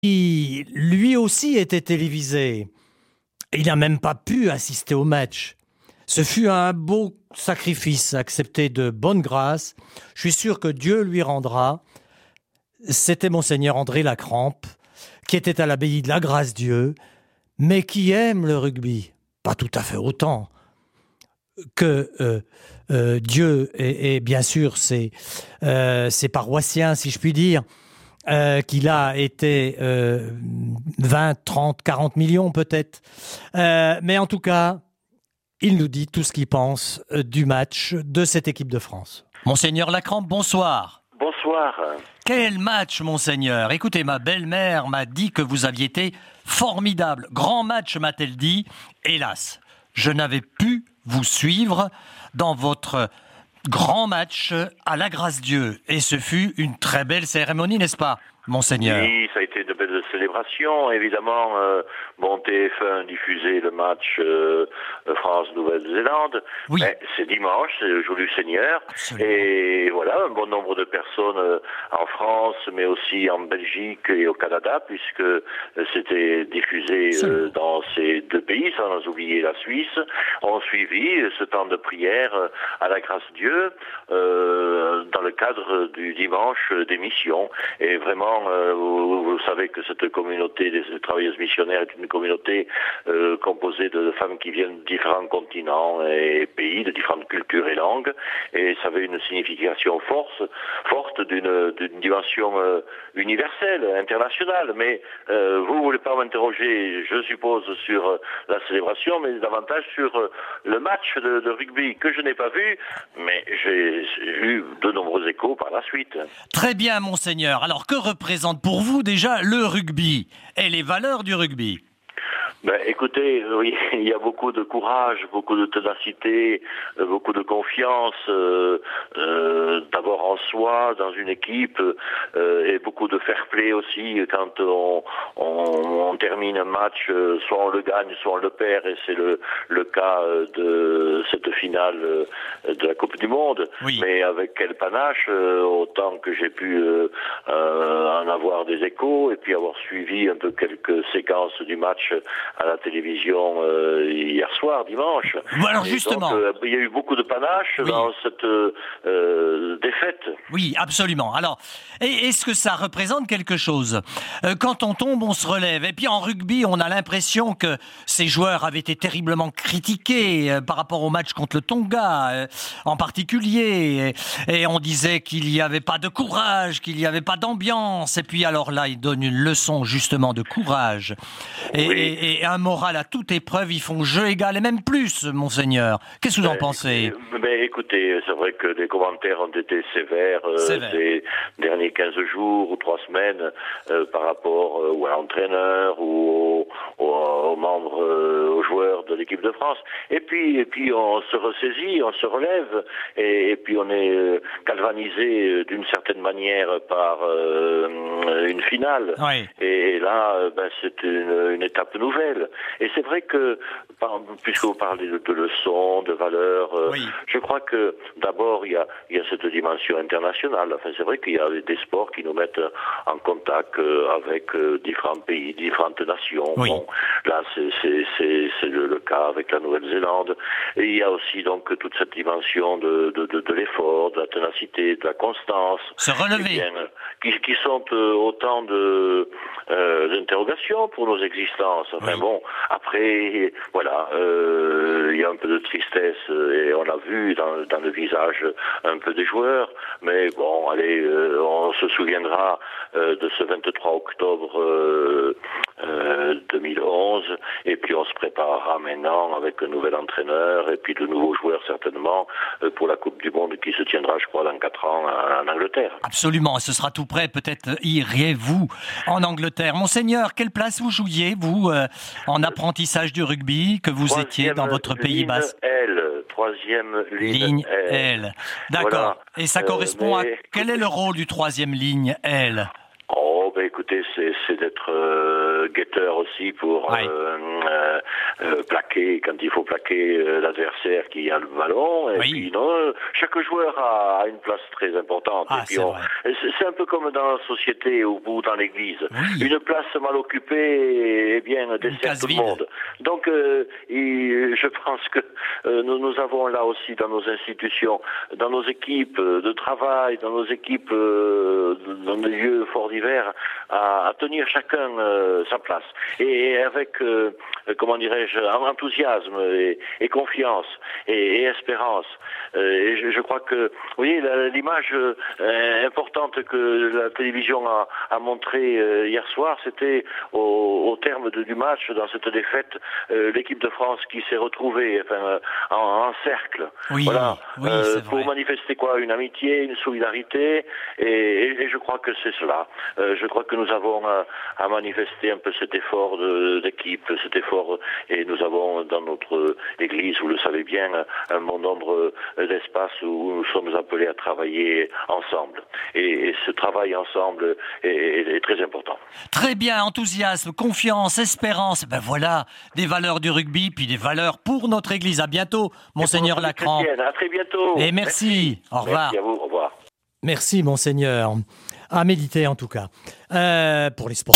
qui lui aussi était télévisé. Il n'a même pas pu assister au match. Ce fut un beau sacrifice accepté de bonne grâce. Je suis sûr que Dieu lui rendra. C'était Monseigneur André Lacrampe, qui était à l'abbaye de la Grâce-Dieu, mais qui aime le rugby. Pas tout à fait autant que Dieu et bien sûr ses paroissiens, si je puis dire, qu'il a été 20, 30, 40 millions peut-être. Mais en tout cas, il nous dit tout ce qu'il pense du match de cette équipe de France. Monseigneur Lacrampe, bonsoir. Bonsoir. Quel match, Monseigneur. Écoutez, ma belle-mère m'a dit que vous aviez été formidable. Grand match, m'a-t-elle dit. Hélas, je n'avais pu vous suivre dans votre grand match à la Grâce-Dieu. Et ce fut une très belle cérémonie, n'est-ce pas, Monseigneur? Oui, ça a été de belles célébrations. Évidemment, bon, TF1 diffusait le match France-Nouvelle-Zélande. Oui. Mais c'est dimanche, c'est le jour du Seigneur. Absolument. Et voilà, un bon nombre de personnes en France, mais aussi en Belgique et au Canada, puisque c'était diffusé dans ces deux pays, sans oublier la Suisse, ont suivi ce temps de prière à la Grâce-Dieu dans le cadre du dimanche d'émission. Et vraiment, vous savez que cette communauté des travailleuses missionnaires est une communauté composée de femmes qui viennent de différents continents et pays, de différentes cultures et langues, et ça avait une signification forte d'une dimension universelle, internationale. Mais vous voulez pas m'interroger, je suppose, sur la célébration, mais davantage sur le match de rugby que je n'ai pas vu, mais j'ai eu de nombreux échos par la suite. Très bien, Monseigneur. Alors, que représente pour vous déjà le rugby et les valeurs du rugby? Ben, écoutez, oui, il y a beaucoup de courage, beaucoup de ténacité, beaucoup de confiance, d'abord en soi, dans une équipe, et beaucoup de fair play aussi quand on termine un match, soit on le gagne, soit on le perd, et c'est le cas de cette finale de la Coupe du Monde. Oui. Mais avec quel panache, autant que j'ai pu en avoir des échos, et puis avoir suivi un peu quelques séquences du match à la télévision hier soir, dimanche. Alors justement, donc, il y a eu beaucoup de panache dans cette défaite. Oui, absolument. Alors, est-ce que ça représente quelque chose? Quand on tombe, on se relève. Et puis en rugby, on a l'impression que ces joueurs avaient été terriblement critiqués par rapport au match contre le Tonga, en particulier. Et on disait qu'il n'y avait pas de courage, qu'il n'y avait pas d'ambiance. Et puis alors là, ils donnent une leçon justement de courage. Et un moral à toute épreuve, ils font jeu égal et même plus, Monseigneur. Qu'est-ce que vous en pensez? Écoutez, c'est vrai que les commentaires ont été sévères ces derniers 15 jours ou 3 semaines par rapport ou à l'entraîneur ou aux membres, aux joueurs de l'équipe de France. Et puis on se ressaisit, on se relève, et puis on est galvanisé d'une certaine manière par une finale. Oui. Et là, c'est une étape nouvelle. Et c'est vrai que, puisque vous parlez de leçons, de valeurs, je crois que d'abord il y a cette dimension internationale. Enfin, c'est vrai qu'il y a des sports qui nous mettent en contact avec différents pays, différentes nations. Oui. Bon, là c'est le cas avec la Nouvelle-Zélande. Et il y a aussi donc toute cette dimension de l'effort, de la ténacité, de la constance. Se relever. Qui sont autant d'interrogations pour nos existences. Enfin bon, après, voilà, il y a un peu de tristesse et on l'a vu dans le visage un peu des joueurs, mais bon, allez, on se souviendra de ce 23 octobre 2011, et puis on se préparera maintenant avec un nouvel entraîneur et puis de nouveaux joueurs certainement pour la Coupe du Monde qui se tiendra, je crois, dans 4 ans en Angleterre. Absolument, ce sera tout prêt, peut-être iriez-vous en Angleterre. Monseigneur, quelle place vous jouiez, vous, en apprentissage du rugby, que vous étiez dans votre pays basque? Troisième ligne L. D'accord. Voilà. Et ça correspond à... Quel est le rôle du troisième ligne L? Écoutez, c'est d'être guetteur aussi pour plaquer quand il faut plaquer l'adversaire qui a le ballon. Et puis non, chaque joueur a une place très importante. Ah, et puis c'est un peu comme dans la société ou dans l'église. Une place mal occupée, eh bien, dessert tout le monde. Donc, je pense que nous avons là aussi dans nos institutions, dans nos équipes de travail, dans nos équipes dans des lieux forts divers, à tenir chacun sa place. Et avec, comment dirais-je, enthousiasme et confiance et espérance. Et je crois que, vous voyez, l'image importante que la télévision a montrée hier soir, c'était au terme du match, dans cette défaite, l'équipe de France qui s'est retrouvée en cercle. Pour manifester une amitié, une solidarité, et je crois que c'est cela. Je crois que nous avons à manifester un peu cet effort d'équipe, cet effort, et nous avons dans notre église, vous le savez bien, un bon nombre d'espaces où nous sommes appelés à travailler ensemble. Et ce travail ensemble est très important. Très bien, enthousiasme, confiance, espérance, voilà, des valeurs du rugby, puis des valeurs pour notre église. À bientôt, Monseigneur Lacran. À très bientôt. Et merci. Au revoir. Merci à vous, au revoir. Merci, Monseigneur. À méditer, en tout cas. Pour les sportifs.